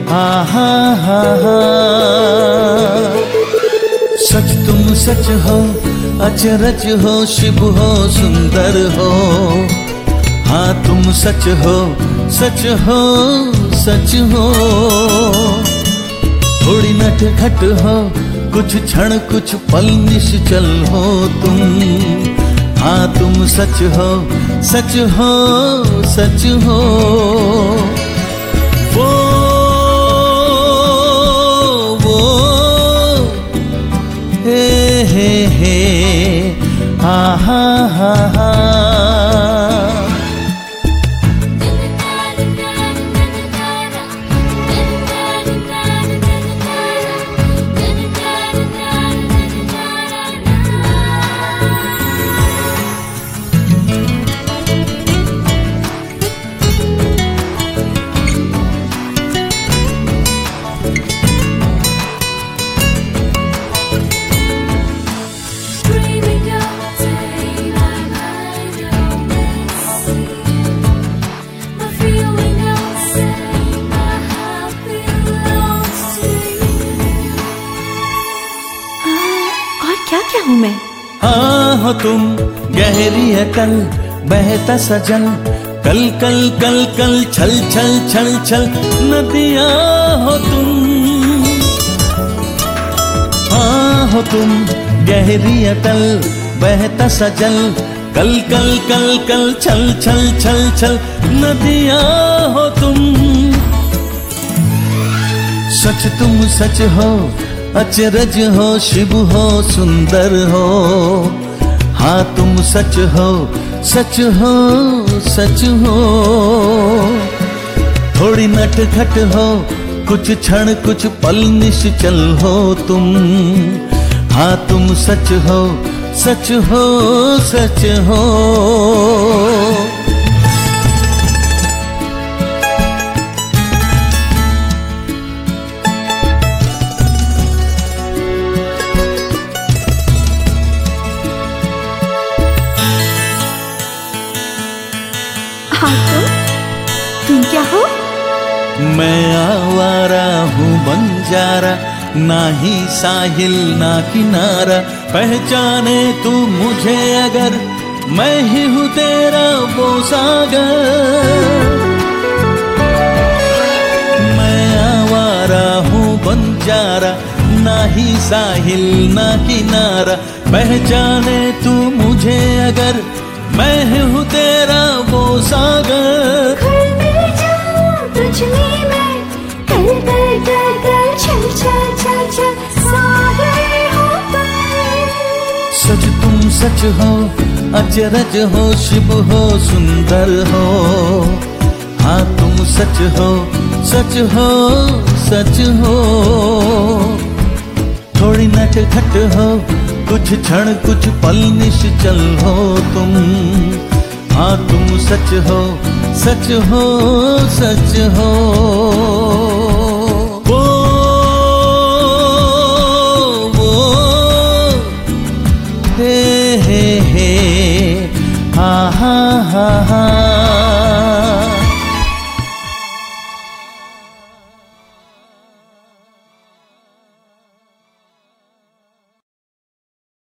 आहा हा हा। सच तुम सच हो, अचरज हो, शिव हो, सुंदर हो। हाँ तुम सच हो, सच हो, सच हो। थोड़ी नटखट हो, कुछ क्षण कुछ पल निश्चल हो तुम। हाँ तुम सच हो, सच हो, सच हो। वो हे आहा हा हा। क्या क्या हूँ मैं? हाँ हो तुम गहरी अटल बहता सजल, कल कल कल कल छल छल छल छल नदियाँ हो तुम। हाँ हो तुम गहरी अटल बहता सजल, कल कल कल कल छल छल छल छल नदियाँ हो तुम। सच तुम सच हो, अचरज हो, शिव हो, सुंदर हो। हाँ तुम सच हो, सच हो, सच हो। थोड़ी नटखट हो, कुछ क्षण कुछ पल निश्चल हो तुम। हाँ तुम सच हो, सच हो, सच हो। हाँ तुम क्या हो? मैं आवारा हूँ बंजारा, ना ही साहिल ना किनारा। पहचाने तू मुझे अगर, मैं ही हूँ तेरा वो सागर। मैं आवारा हूँ बंजारा, ना ही साहिल ना किनारा। पहचाने तू मुझे अगर, मैं हूँ तेरा वो सागर। खुल मिल जाऊं तुझ में मैं, कल कल कल कल छल छल छल छल सागर हो तुम। सच तुम सच हो, अचरज हो, शिव हो, सुंदर हो। हाँ तुम सच हो, सच हो, सच हो। थोड़ी नटखट हो, कुछ क्षण कुछ पल निश्चल हो तुम। हाँ तुम सच हो, सच हो, सच हो।